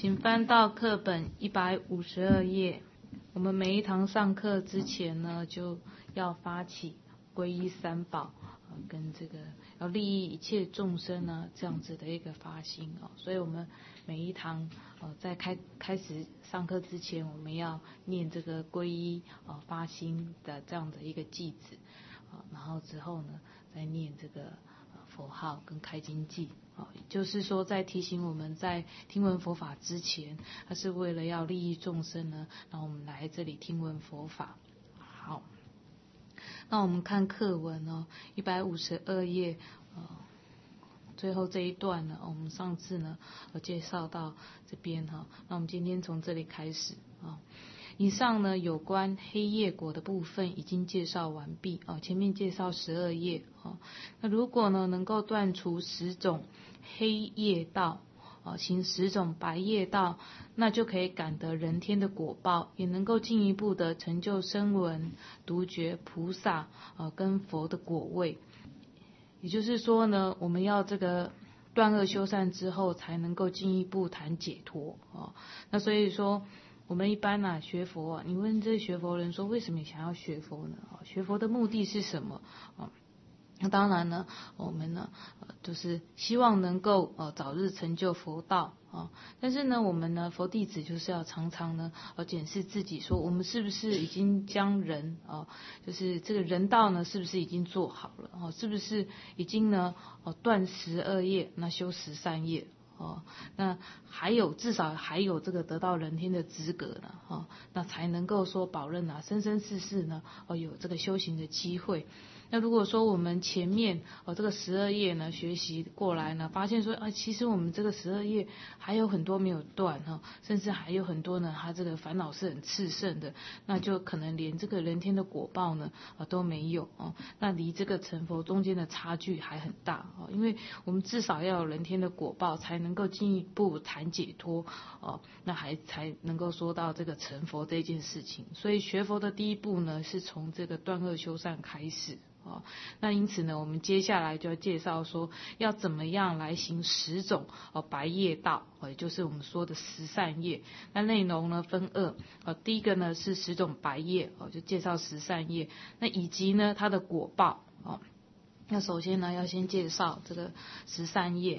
请翻到课本152页。我们每一堂上课之前呢，就要发起皈依三宝，跟这个要利益一切众生呢，这样子的一个发心哦。所以我们每一堂在开始上课之前，我们要念这个皈依发心的这样的一个偈子，然后之后呢，再念这个佛号跟开经偈。也就是说，在提醒我们在听闻佛法之前，它是为了要利益众生呢，然后我们来这里听闻佛法。好，那我们看课文152页，最后这一段呢，我们上次呢介绍到这边哈，那我们今天从这里开始啊。以上呢有关黑夜果的部分已经介绍完毕前面介绍12页那如果呢能够断除10种黑夜道行10种白夜道，那就可以感得人天的果报，也能够进一步的成就声闻、独觉、菩萨跟佛的果位。也就是说呢，我们要这个断恶修善之后，才能够进一步谈解脱那所以说我们一般学佛你问这学佛人说为什么你想要学佛呢？学佛的目的是什么？那当然呢，我们呢就是希望能够早日成就佛道但是呢，我们呢佛弟子就是要常常呢检视自己，说我们是不是已经将人就是这个人道呢，是不是已经做好了是不是已经呢断12业，那修13业那还有至少还有这个得到人天的资格呢那才能够说保证生生世世呢有这个修行的机会。那如果说我们前面这个12页呢学习过来呢，发现说其实我们这个12页还有很多没有断甚至还有很多呢，他这个烦恼是很炽盛的，那就可能连这个人天的果报呢都没有那离这个成佛中间的差距还很大因为我们至少要有人天的果报，才能够进一步谈解脱那才能够说到这个成佛这件事情。所以学佛的第一步呢，是从这个断恶修善开始那因此呢，我们接下来就要介绍说要怎么样来行10种白夜道也就是我们说的10善业。那内容呢分2第一个呢是10种白夜就介绍10善业，那以及呢它的果报那首先呢要先介绍这个10善业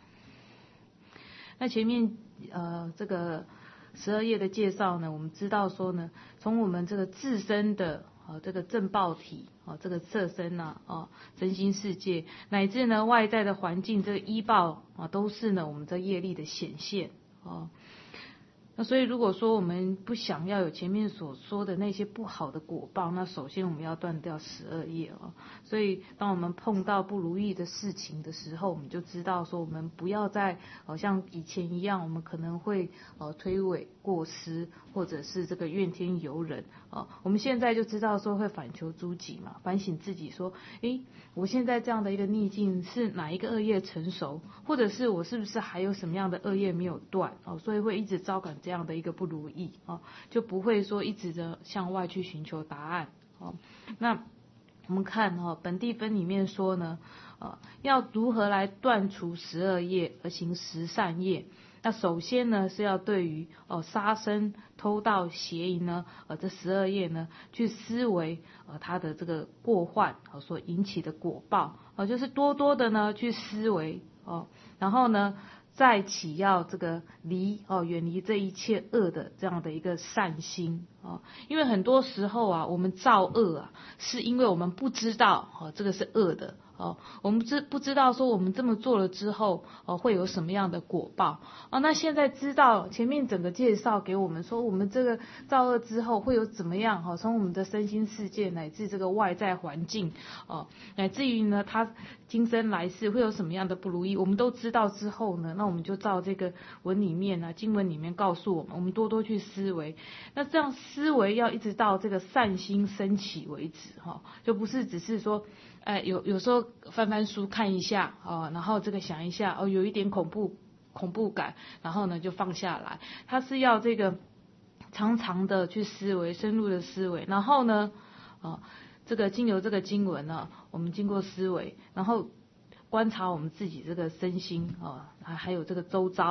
那前面这个12页的介绍呢，我们知道说呢，从我们这个自身的这个正报体这个色身身心世界，乃至呢外在的环境，这个依报都是呢我们这业力的显现那所以如果说我们不想要有前面所说的那些不好的果报，那首先我们要断掉12业所以当我们碰到不如意的事情的时候，我们就知道说我们不要再像以前一样，我们可能会推诿过失，或者是这个怨天尤人我们现在就知道说会反求诸己嘛，反省自己说我现在这样的一个逆境是哪一个恶业成熟，或者是我是不是还有什么样的恶业没有断所以会一直招感这样的一个不如意就不会说一直的向外去寻求答案那我们看本地分里面说呢要如何来断除12业而行10善业。那首先呢是要对于杀生、偷盗、邪淫呢这12业呢去思维它的这个过患所引起的果报就是多多的呢去思维然后呢再起要这个远离这一切恶的这样的一个善心因为很多时候我们造恶是因为我们不知道这个是恶的我们不知道说我们这么做了之后会有什么样的果报那现在知道前面整个介绍给我们说我们这个造恶之后会有怎么样从我们的身心世界乃至这个外在环境乃至于呢他今生来世会有什么样的不如意，我们都知道之后呢，那我们就照这个文里面经文里面告诉我们，我们多多去思维。那这样思维要一直到这个善心升起为止就不是只是说有时候翻翻书看一下然后这个想一下有一点恐怖感，然后呢就放下来。它是要这个常常的去思维，深入的思维，然后呢这个经由这个经文呢，我们经过思维，然后观察我们自己这个身心还有这个周遭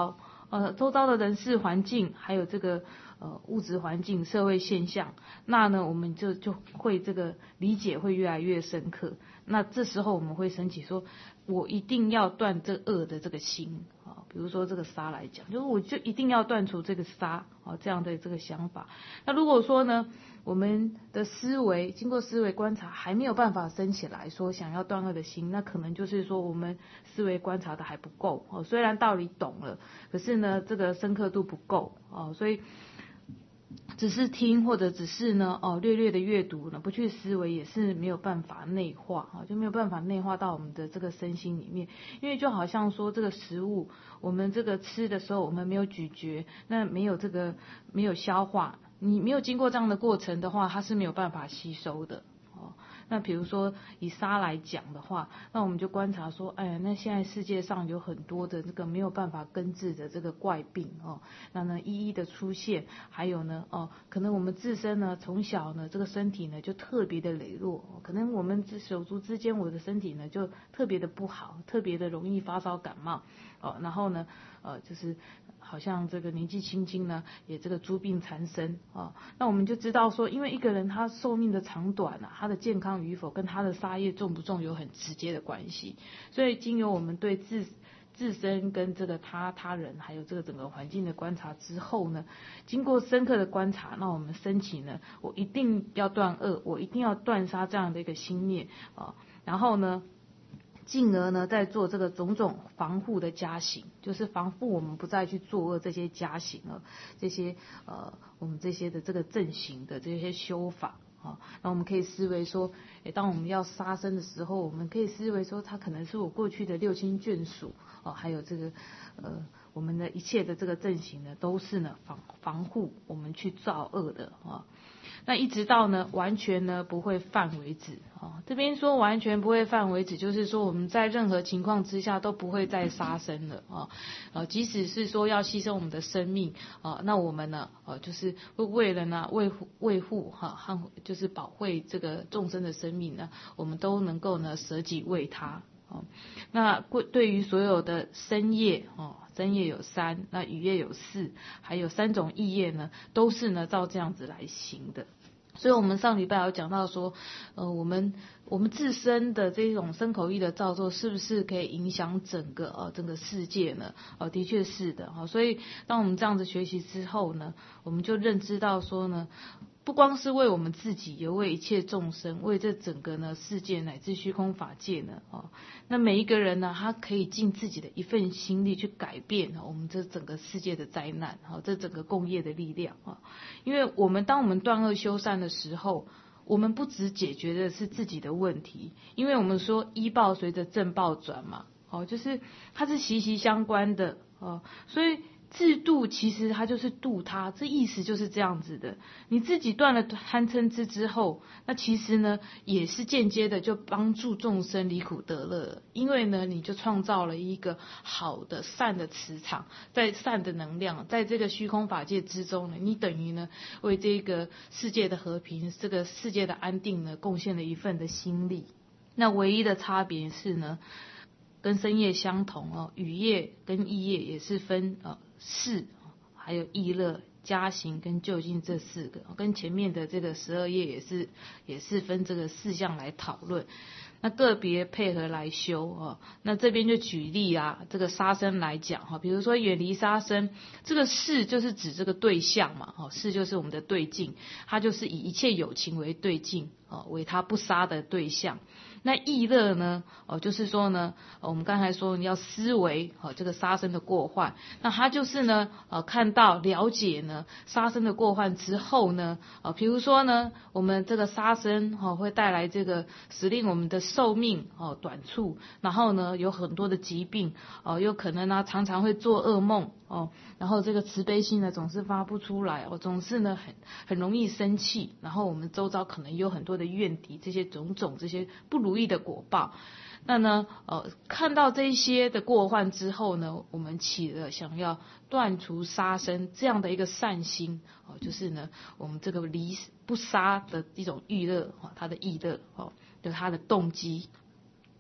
周遭的人事环境，还有这个物质环境、社会现象，那呢我们就会这个理解会越来越深刻。那这时候我们会升起说，我一定要断这恶的这个心啊，比如说这个杀来讲，就是我就一定要断除这个杀啊这样的这个想法。那如果说呢，我们的思维经过思维观察还没有办法升起来，说想要断恶的心，那可能就是说我们思维观察的还不够哦。虽然道理懂了，可是呢这个深刻度不够哦，所以只是听或者只是呢略略的阅读呢，不去思维也是没有办法内化啊，就没有办法内化到我们的这个身心里面。因为就好像说这个食物，我们这个吃的时候，我们没有咀嚼，那没有消化，你没有经过这样的过程的话，它是没有办法吸收的哦。那比如说以杀来讲的话，那我们就观察说，那现在世界上有很多的这个没有办法根治的这个怪病哦，那呢一一的出现，还有呢可能我们自身呢从小呢这个身体呢就特别的羸弱，可能我们手足之间我的身体呢就特别的不好，特别的容易发烧感冒然后呢就是好像这个年纪轻轻呢也这个诸病缠身那我们就知道说，因为一个人他寿命的长短他的健康与否跟他的杀业重不重有很直接的关系。所以经由我们对自身跟这个他人还有这个整个环境的观察之后呢，经过深刻的观察，那我们升起呢，我一定要断恶，我一定要断杀这样的一个心念然后呢进而呢，再做这个种种防护的加行，就是防护我们不再去作恶这些加行这些我们这些的这个正行的这些修法那我们可以思维说，当我们要杀生的时候，我们可以思维说，它可能是我过去的六亲眷属还有这个我们的一切的这个正行呢，都是呢防护我们去造恶的那一直到呢完全呢不会犯为止这边说完全不会犯为止，就是说我们在任何情况之下都不会再杀生了即使是说要牺牲我们的生命那我们呢就是为了呢维护和就是保卫这个众生的生命呢，我们都能够呢舍己为他那对于所有的身业身业有3，那语业有4，还有3种意业呢，都是呢照这样子来行的。所以我们上礼拜有讲到说我们自身的这种身口意的造作是不是可以影响整个世界呢的确是的所以当我们这样子学习之后呢，我们就认知到说呢，不光是为我们自己，也为一切众生，为这整个呢世界乃至虚空法界呢那每一个人呢，他可以尽自己的一份心力去改变我们这整个世界的灾难这整个共业的力量因为当我们断恶修善的时候，我们不只解决的是自己的问题，因为我们说依报随着正报转嘛就是它是息息相关的所以自度其实它就是度他，这意思就是这样子的。你自己断了贪嗔痴之后，那其实呢也是间接的就帮助众生离苦得乐，因为呢你就创造了一个好的善的磁场，在善的能量，在这个虚空法界之中呢，你等于呢为这个世界的和平，这个世界的安定呢贡献了一份的心力。那唯一的差别是呢，跟身业相同语业跟意业也是分事还有意乐加行跟究竟这4个跟前面的这个12业也是分这个4项来讨论，那个别配合来修那这边就举例这个杀生来讲比如说远离杀生，这个事就是指这个对象嘛事就是我们的对境，它就是以一切有情为对境为他不杀的对象。那意乐呢就是说呢我们刚才说你要思维这个杀生的过患，那他就是呢看到了解呢杀生的过患之后呢比如说呢我们这个杀生会带来这个使令我们的寿命短促，然后呢有很多的疾病有可能呢常常会做噩梦然后这个慈悲心呢总是发不出来总是呢很容易生气，然后我们周遭可能有很多的怨敌，这些种种这些不如意的果报。那呢看到这些的过患之后呢，我们起了想要断除杀生这样的一个善心就是呢我们这个离不杀的一种欲乐它的意乐就它的动机。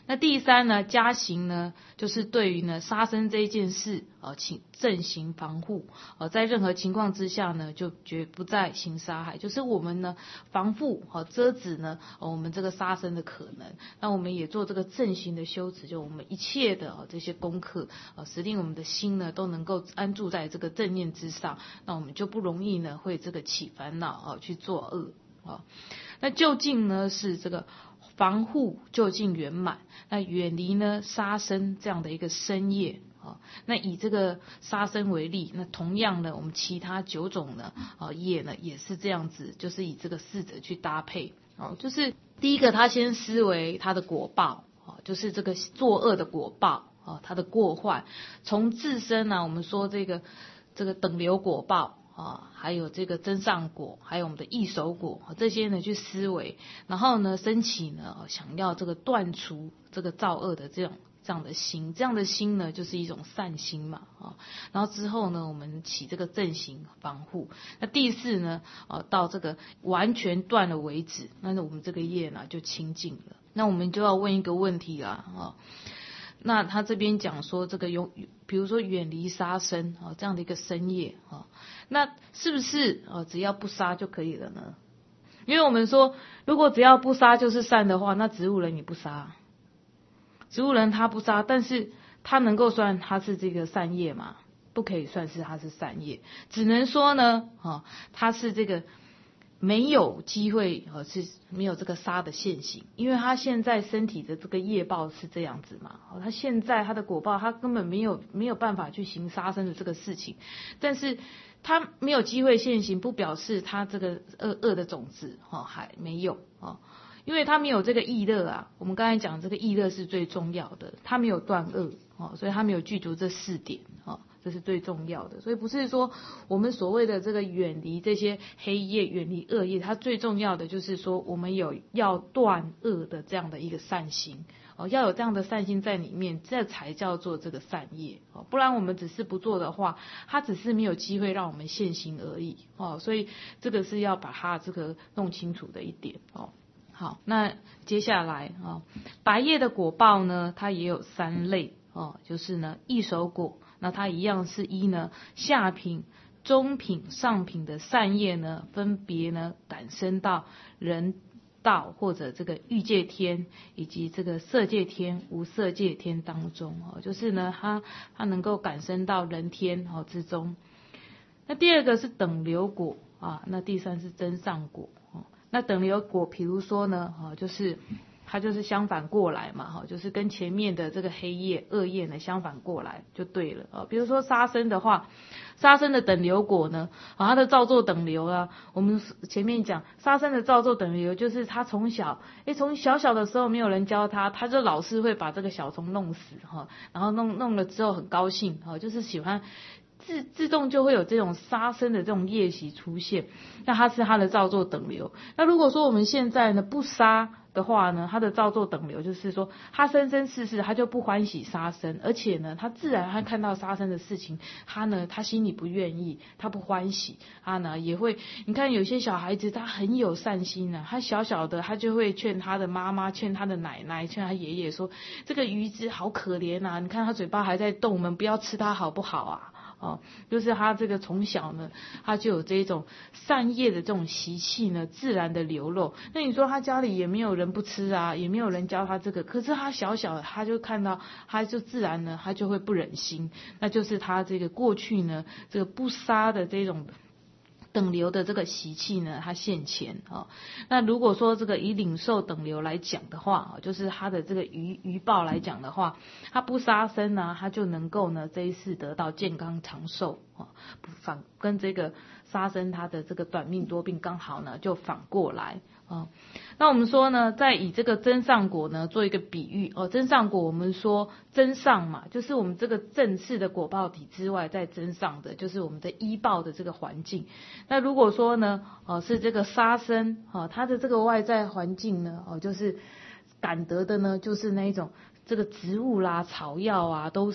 那第三呢，加刑呢，就是对于呢杀生这一件事请正行防护在任何情况之下呢，就绝不再行杀害，就是我们呢防护遮止呢我们这个杀生的可能。那我们也做这个正行的修持，就我们一切的这些功课使令我们的心呢都能够安住在这个正念之上，那我们就不容易呢会这个起烦恼去作恶那究竟呢是这个防护究竟圆满，那远离呢杀生这样的一个身业那以这个杀生为例，那同样呢我们其他9种呢业呢也是这样子，就是以这个4者去搭配就是第一个他先思维他的果报就是这个作恶的果报他的过患，从自身呢我们说这个等流果报还有这个增上果，还有我们的异熟果这些呢去思维，然后呢升起呢想要这个断除这个造恶的这样的心，这样的心呢就是一种善心嘛然后之后呢我们起这个正行防护。那第4呢到这个完全断了为止，那我们这个业呢就清净了。那我们就要问一个问题啦那他这边讲说这个比如说远离杀生这样的一个身业那是不是只要不杀就可以了呢？因为我们说如果只要不杀就是善的话，那植物人你不杀，植物人他不杀，但是他能够算他是这个善业吗？不可以算是他是善业，只能说呢他是这个没有机会是没有这个杀的现行，因为他现在身体的这个业报是这样子嘛他现在他的果报他根本没有办法去行杀生的这个事情，但是他没有机会现行，不表示他这个恶的种子还没有因为他没有这个意乐我们刚才讲这个意乐是最重要的，他没有断恶所以他没有具足这4点这是最重要的。所以不是说我们所谓的这个远离这些黑业，远离恶业，它最重要的就是说我们有要断恶的这样的一个善心要有这样的善心在里面，这才叫做这个善业不然我们只是不做的话，它只是没有机会让我们现行而已所以这个是要把它这个弄清楚的一点好，那接下来白叶的果报呢，它也有3类就是呢异熟果，那它一样是依呢下品、中品、上品的善业呢，分别呢感生到人道或者这个欲界天以及这个色界天、无色界天当中就是呢它能够感生到人天之中。那第2个是等流果那第3是增上果那等流果比如说呢就是它就是相反过来嘛就是跟前面的这个黑业恶业呢相反过来就对了比如说杀生的话，杀生的等流果呢它的造作等流我们前面讲杀生的造作等流就是他从小小的时候没有人教他就老是会把这个小虫弄死然后弄了之后很高兴就是喜欢自动就会有这种杀生的这种业习出现，那它是它的造作等流。那如果说我们现在呢不杀的话呢，它的造作等流就是说他生生世世他就不欢喜杀生，而且呢他自然他看到杀生的事情，他心里不愿意，他不欢喜，他呢也会，你看有些小孩子他很有善心他小小的他就会劝他的妈妈，劝他的奶奶，劝他爷爷说这个鱼子好可怜你看他嘴巴还在动，我们不要吃它好不好就是他这个从小呢他就有这种善业的这种习气呢自然的流露。那你说他家里也没有人不吃也没有人教他这个，可是他小小的他就看到，他就自然呢他就会不忍心，那就是他这个过去呢这个不杀的这种等流的这个习气呢它现前那如果说这个以领受等流来讲的话就是他的这个余报来讲的话，他不杀生他就能够呢这一世得到健康长寿反跟这个杀生他的这个短命多病刚好呢就反过来那我们说呢，再以这个增上果呢做一个比喻增上果我们说增上嘛，就是我们这个正式的果报体之外再增上的，就是我们的依报的这个环境。那如果说呢是这个杀生它的这个外在环境呢就是感得的呢就是那一种这个植物啦草药都是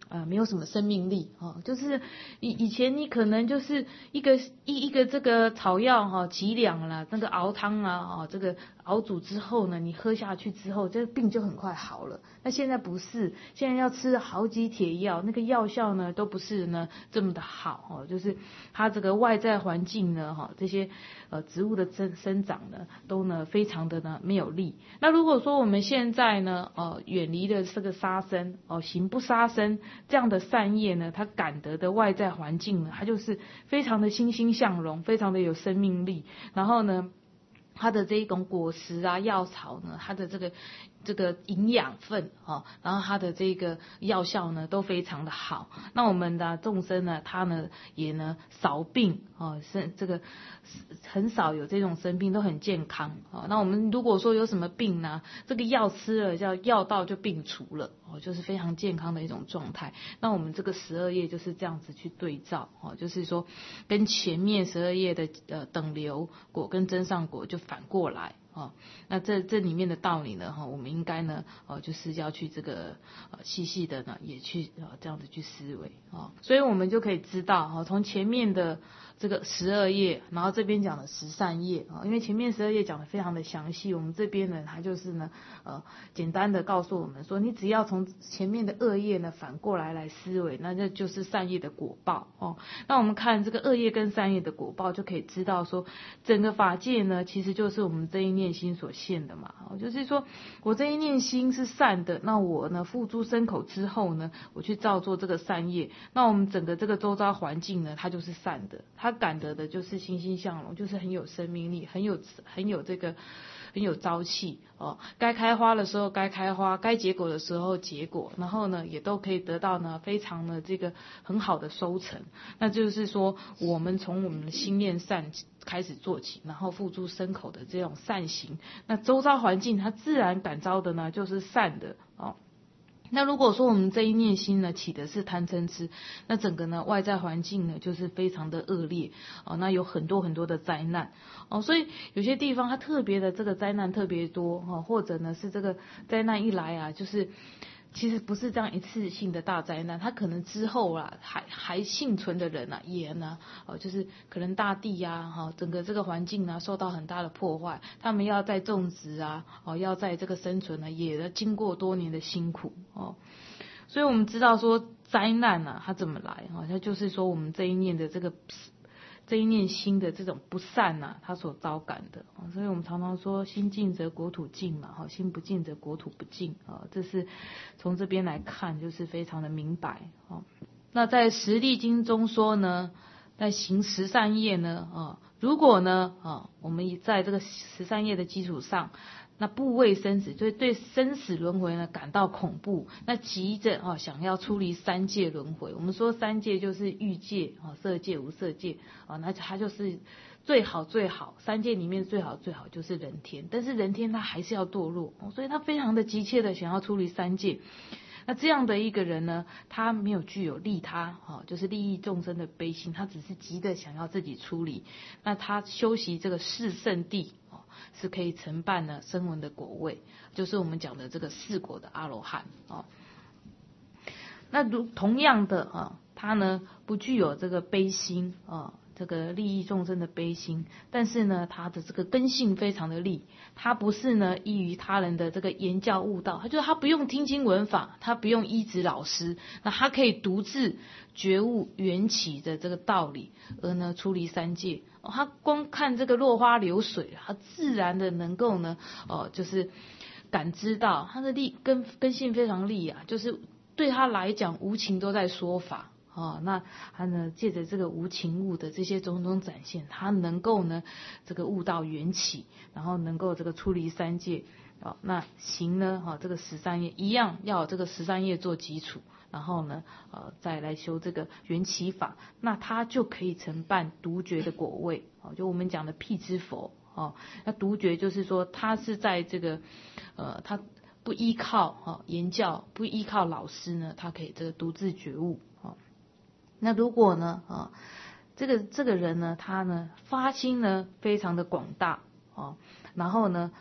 没有什么生命力就是以前你可能就是一个这个草药几两啦，那个熬汤啊这个熬煮之后呢，你喝下去之后，这个病就很快好了。那现在不是，现在要吃好几帖药，那个药效呢都不是呢这么的好就是它这个外在环境呢这些植物的生长呢都呢非常的呢没有力。那如果说我们现在呢远离了这个杀生行不杀生这样的善业呢，它感得的外在环境呢，它就是非常的欣欣向荣，非常的有生命力。然后呢，它的这一种果实啊、药草呢，它的这个营养分然后它的这个药效呢都非常的好。那我们的众生呢，它呢也呢少病这个很少有这种生病，都很健康那我们如果说有什么病呢，这个药吃了叫药到就病除了就是非常健康的一种状态。那我们这个12页就是这样子去对照就是说跟前面12页的等流果跟增上果就反过来那这里面的道理呢我们应该呢就是要去这个细细的呢也去这样子去思维所以我们就可以知道从前面的这个12页，然后这边讲的13页因为前面12页讲的非常的详细，我们这边呢它就是呢简单的告诉我们说，你只要从前面的2页呢反过来思维，那这就是善业的果报那我们看这个2页跟3页的果报，就可以知道说整个法界呢其实就是我们这一念心所现的嘛就是说我这一念心是善的，那我呢付诸身口之后呢，我去造作这个善业，那我们整个这个周遭环境呢它就是善的，它感得的就是欣欣向荣，就是很有生命力，很有这个很有朝气该开花的时候该开花，该结果的时候结果，然后呢也都可以得到呢非常的这个很好的收成。那就是说我们从我们的心念善开始做起，然后付诸身口的这种善行，那周遭环境它自然感召的呢就是善的那如果说我们这一念心呢起的是贪嗔痴，那整个呢外在环境呢就是非常的恶劣那有很多很多的灾难所以有些地方它特别的这个灾难特别多或者呢是这个灾难一来啊，就是其实不是这样一次性的大灾难，它可能之后还幸存的人也呢就是可能大地整个这个环境呢受到很大的破坏，他们要在种植要在这个生存呢也经过多年的辛苦所以我们知道说灾难它怎么来它就是说我们这一念的这一念心的这种不善它所遭感的所以我们常常说心净则国土净嘛心不净则国土不净这是从这边来看就是非常的明白那在十力经中说呢，在行13业呢如果呢我们在这个13业的基础上，那不畏生死，就是对生死轮回呢感到恐怖，那急着想要出离3界轮回。我们说3界就是欲界色界无色界那它就是最好3界里面最好就是人天，但是人天他还是要堕落所以他非常的急切的想要出离3界。那这样的一个人呢，他没有具有利他就是利益众生的悲心，他只是急的想要自己出离。那他修习这个四圣谛是可以承办呢声闻的果位，就是我们讲的这个4果的阿罗汉那同样的他呢不具有这个悲心这个利益众生的悲心，但是呢他的这个根性非常的利，他不是呢依于他人的这个言教悟道，他不用听经闻法，他不用依止老师，那他可以独自觉悟缘起的这个道理，而呢出离3界他光看这个落花流水，他自然的能够呢就是感知到他的根性非常利就是对他来讲无情都在说法那他呢借着这个无情物的这些种种展现，他能够呢这个悟到缘起，然后能够这个出离3界那行呢这个13业一样要有这个13业做基础，然后呢再来修这个缘起法，那他就可以承办独觉的果位就我们讲的辟支佛那独觉就是说他是在这个他不依靠言教，不依靠老师呢，他可以这个独自觉悟那如果呢这个人呢，他呢发心呢非常的广大然后呢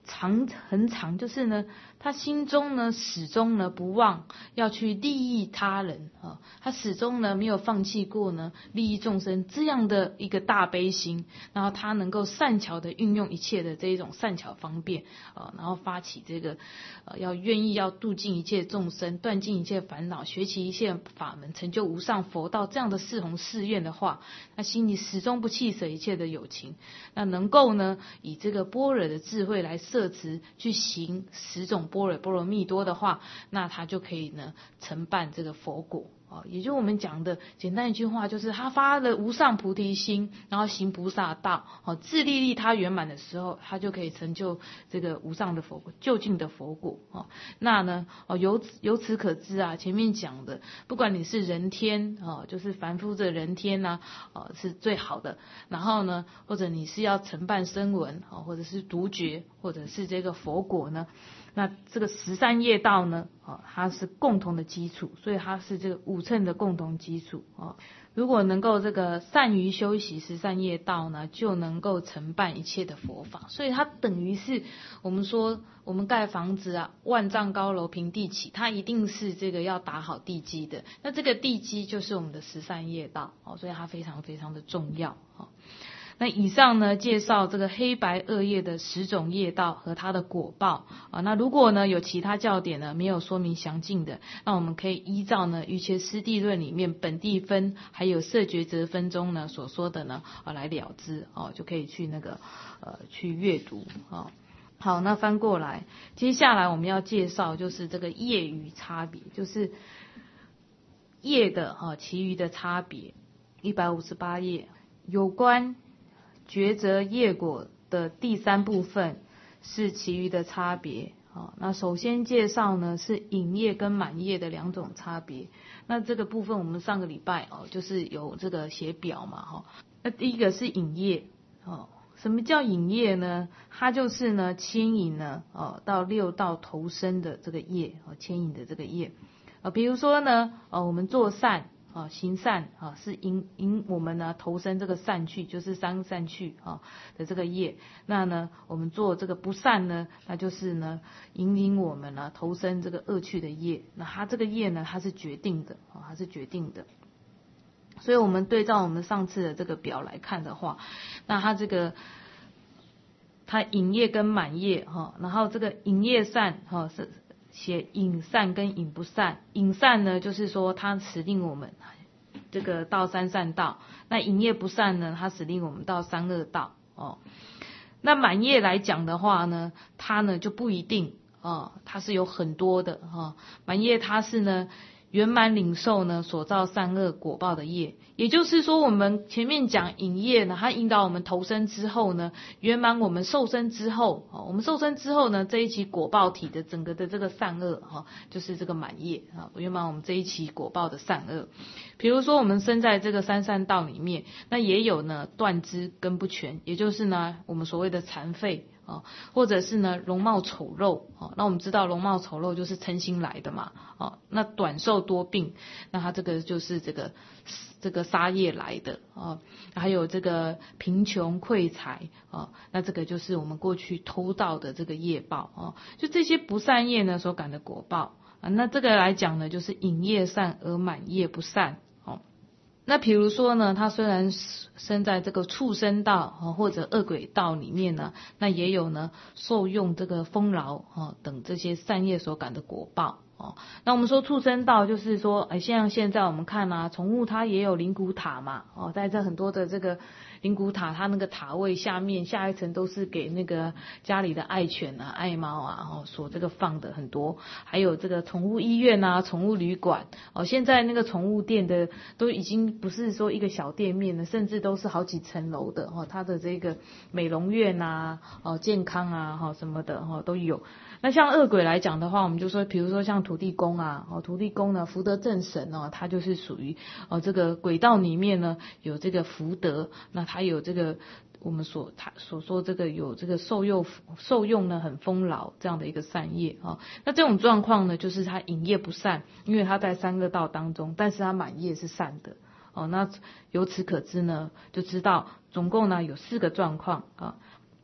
很长，就是呢，他心中呢始终呢不忘要去利益他人啊，他始终呢没有放弃过呢利益众生这样的一个大悲心，然后他能够善巧的运用一切的这一种善巧方便然后发起这个愿意要度尽一切众生，断尽一切烦恼，学习一切法门，成就无上佛道这样的誓弘誓愿的话，他心里始终不弃舍一切的有情，那能够呢以这个般若的智慧来摄持去行10种般若波罗蜜多的话，那他就可以呢承办这个佛果也就我们讲的简单一句话，就是他发了无上菩提心，然后行菩萨道自利利他圆满的时候，他就可以成就这个无上的佛果，究竟的佛果那呢由此可知啊，前面讲的不管你是人天就是凡夫的人天是最好的，然后呢或者你是要承办声闻或者是独觉，或者是这个佛果呢，那这个13业道呢它是共同的基础，所以它是这个5乘的共同基础如果能够这个善于修习13业道呢，就能够承办一切的佛法。所以它等于是我们说我们盖房子啊，万丈高楼平地起，它一定是这个要打好地基的。那这个地基就是我们的13业道所以它非常非常的重要那以上呢介绍这个黑白2业的10种业道和它的果报那如果呢有其他教典呢没有说明详尽的，那我们可以依照呢瑜伽师地论里面本地分还有色觉则分中呢所说的呢来了知就可以去那个去阅读好，那翻过来，接下来我们要介绍就是这个业余差别，就是业的其余的差别。158页有关抉择业果的第3部分是其余的差别那首先介绍呢是隐业跟满业的2种差别。那这个部分我们上个礼拜就是有这个写表嘛那第一个是隐业什么叫隐业呢？它就是呢牵引呢到6道投生的这个业牵引的这个业比如说呢我们做善行善是引我们呢投生这个善趣，就是3善趣的这个业。那呢我们做这个不善呢，那就是呢引领我们呢投生这个恶趣的业。那它这个业呢它是决定的它是决定的。所以我们对照我们上次的这个表来看的话，那它这个它隐业跟满业然后这个隐业善是写隐善跟隐不善。隐善呢就是说它使令我们这个到3善道，那隐业不善呢它使令我们到3恶道那满业来讲的话呢，它呢就不一定它是有很多的满业它是呢圆满领受呢所造善恶果报的业。也就是说我们前面讲引业呢，它引导我们投生之后呢，圆满我们受生之后我们受生之后呢，这一期果报体的整个的这个善恶就是这个满业圆满我们这一期果报的善恶。比如说我们生在这个3善道里面，那也有呢断肢根不全，也就是呢我们所谓的残废或者是呢容貌丑陋那我们知道容貌丑陋就是嗔心来的嘛那短寿多病，那它这个就是这个杀业来的还有这个贫穷匮财那这个就是我们过去偷盗的这个业报就这些不善业呢所感的果报那这个来讲呢就是隐业善而满业不善那比如说呢，他虽然生在这个畜生道或者恶鬼道里面呢，那也有呢受用这个丰饶等这些善业所感的果报那我们说畜生道就是说像现在我们看宠物它也有灵骨塔嘛在这很多的这个灵骨塔，它那个塔位下面下一层都是给那个家里的爱犬爱猫所这个放的很多，还有这个宠物医院宠物旅馆现在那个宠物店的都已经不是说一个小店面了，甚至都是好几层楼的它的这个美容院健康什么的都有。那像恶鬼来讲的话，我们就说比如说像土地公土地公呢福德正神他就是属于这个鬼道里面呢有这个福德，那他有这个我们所说这个有这个受用呢很丰饶这样的一个善业那这种状况呢就是他隐业不善，因为他在3恶道当中，但是他满业是善的那由此可知呢，就知道总共呢有4个状况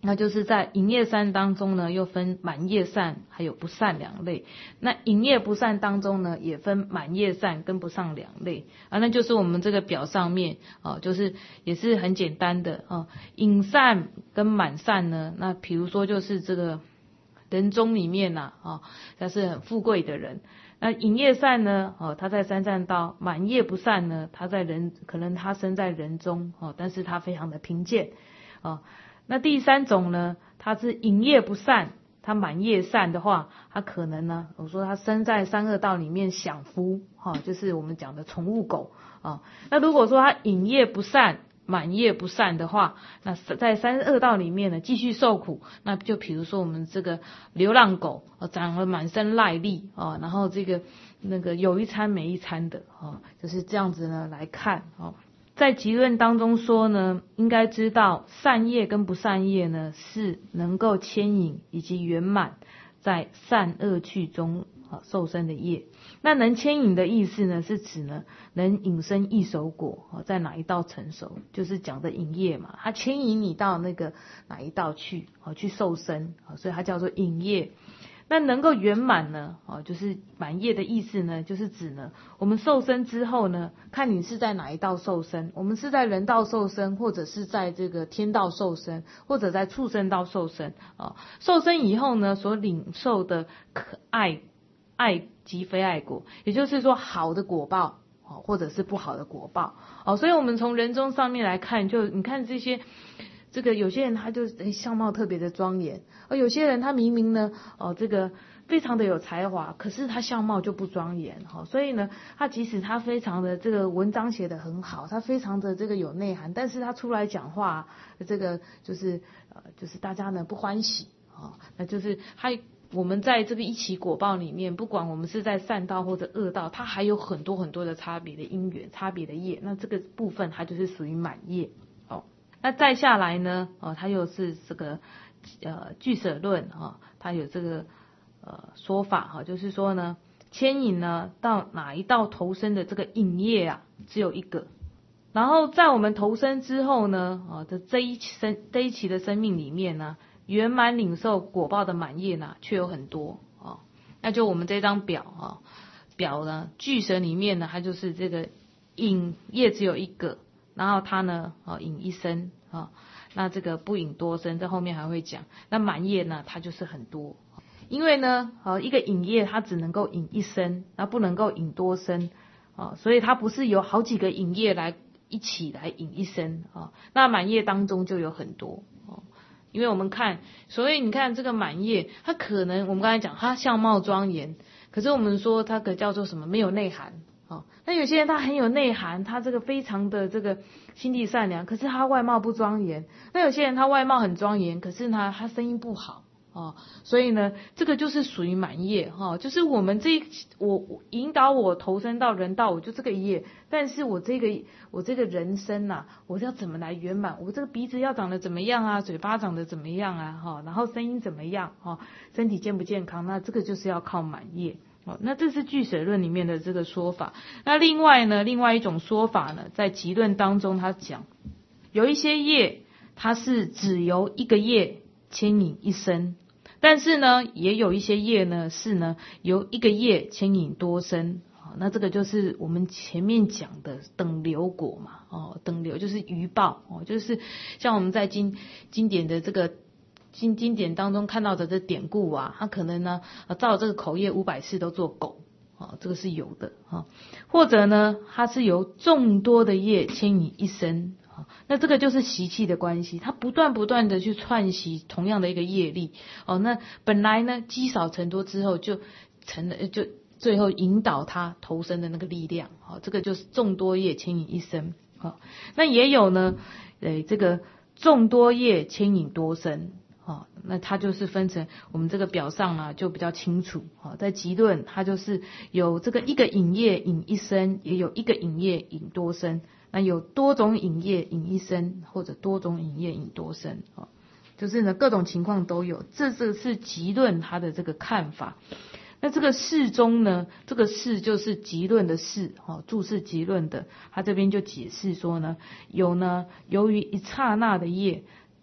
那就是在营业散当中呢，又分满业散还有不散两类。那营业不散当中呢，也分满业散跟不散两类啊。那就是我们这个表上面就是也是很简单的营散跟满散呢，那比如说就是这个人中里面他是很富贵的人。那营业散呢他在三善道；满业不散呢，他在可能他生在人中但是他非常的贫贱那第三种呢，他是营业不散，他满业散的话，他可能呢，我说他生在三恶道里面享福就是我们讲的宠物狗那如果说他营业不散，满业不散的话，那在三恶道里面呢继续受苦。那就比如说我们这个流浪狗长了满身癞痢然后这个那个有一餐没一餐的就是这样子呢来看在集论当中说呢，应该知道善业跟不善业呢是能够牵引以及圆满在善恶趣中受生的业。那能牵引的意思呢，是指呢能引生异熟果在哪一道成熟，就是讲的引业嘛，它牵引你到那个哪一道去去受生所以它叫做引业。那能够圆满呢就是满业的意思呢，就是指呢我们受生之后呢，看你是在哪一道受生，我们是在人道受生，或者是在这个天道受生，或者在畜生道受生受生以后呢，所领受的爱及非爱果，也就是说好的果报或者是不好的果报所以我们从人中上面来看，就你看这个有些人他就相貌特别的庄严，而有些人他明明呢这个非常的有才华，可是他相貌就不庄严所以呢他即使他非常的这个文章写得很好，他非常的这个有内涵，但是他出来讲话这个就是大家呢不欢喜那就是我们在这个一起果报里面，不管我们是在善道或者恶道，它还有很多很多的差别的因缘、差别的业，那这个部分它就是属于满业那再下来呢它又是这个俱舍论它有这个说法就是说呢，牵引呢到哪一道投生的这个引业只有一个，然后在我们投生之后呢这一期的生命里面呢，圆满领受果报的满业呢却有很多那就我们这张表呢俱舍里面呢，它就是这个引业只有一个，然后它呢引一生那这个不引多生，在后面还会讲。那满业呢，它就是很多，因为呢一个引业它只能够引一生，那不能够引多生所以它不是有好几个引业来一起来引一生那满业当中就有很多因为我们看，所以你看这个满业，它可能我们刚才讲它相貌庄严，可是我们说它可叫做什么？没有内涵那有些人他很有内涵，他这个非常的这个心地善良，可是他外貌不庄严。那有些人他外貌很庄严，可是他声音不好所以呢这个就是属于满业就是我们我引导我投身到人道，我就这个业，但是我这个人生我要怎么来圆满？我这个鼻子要长得怎么样嘴巴长得怎么样然后声音怎么样身体健不健康？那这个就是要靠满业那这是俱舍论里面的这个说法。那另外一种说法呢，在集论当中他讲，有一些业它是只由一个业牵引一生，但是呢也有一些业呢是呢由一个业牵引多生那这个就是我们前面讲的等流果嘛等流就是余报就是像我们在经典的这个经典当中看到的这典故他可能呢照这个口业500世都做狗这个是有的或者呢它是由众多的业牵引一生那这个就是习气的关系，它不断的去串习同样的一个业力那本来呢积少成多之后就最后引导它投生的那个力量这个就是众多业牵引一生那也有呢这个众多业牵引多生那它就是分成我们这个表上就比较清楚在集论它就是有这个一个引业引一生，也有一个引业引多生，那有多种引业引一生，或者多种引业引多生就是呢各种情况都有，这是集论它的这个看法。那这个释中呢，这个释就是集论的释注释集论的，他这边就解释说呢，由于一刹那的业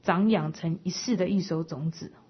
长养成一世的一手种子。